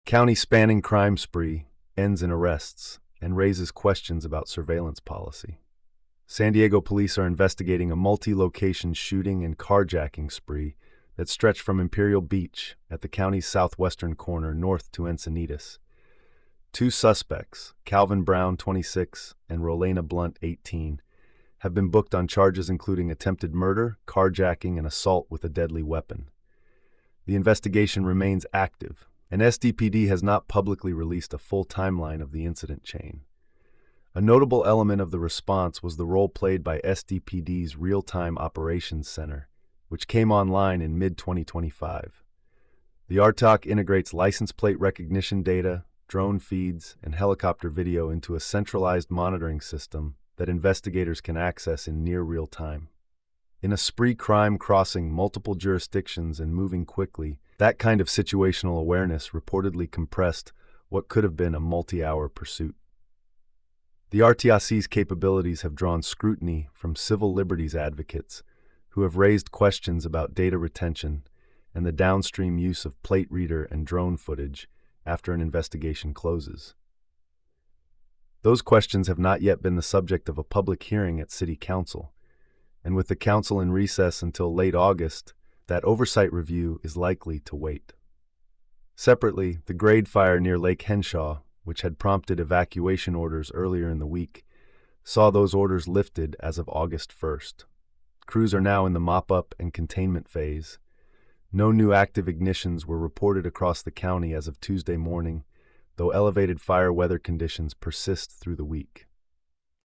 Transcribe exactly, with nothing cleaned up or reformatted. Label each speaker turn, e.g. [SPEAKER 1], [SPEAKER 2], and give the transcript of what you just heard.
[SPEAKER 1] County-spanning crime spree ends in arrests and raises questions about surveillance policy. San Diego police are investigating a multi-location shooting and carjacking spree that stretched from Imperial Beach at the county's southwestern corner north to Encinitas. Two suspects, Calvin Brown, twenty-six, and Rolena Blunt, eighteen, have been booked on charges including attempted murder, carjacking, and assault with a deadly weapon. The investigation remains active, and S D P D has not publicly released a full timeline of the incident chain. A notable element of the response was the role played by S D P D's Real-Time Operations Center, which came online in mid twenty twenty-five. The R T O C integrates license plate recognition data, drone feeds, and helicopter video into a centralized monitoring system that investigators can access in near real time. In a spree crime crossing multiple jurisdictions and moving quickly, that kind of situational awareness reportedly compressed what could have been a multi-hour pursuit. The R T O C's capabilities have drawn scrutiny from civil liberties advocates who have raised questions about data retention and the downstream use of plate reader and drone footage after an investigation closes. Those questions have not yet been the subject of a public hearing at City Council, and with the Council in recess until late August, that oversight review is likely to wait. Separately, the grade fire near Lake Henshaw, which had prompted evacuation orders earlier in the week, saw those orders lifted as of August first. Crews are now in the mop-up and containment phase. No new active ignitions were reported across the county as of Tuesday morning, though elevated fire weather conditions persist through the week.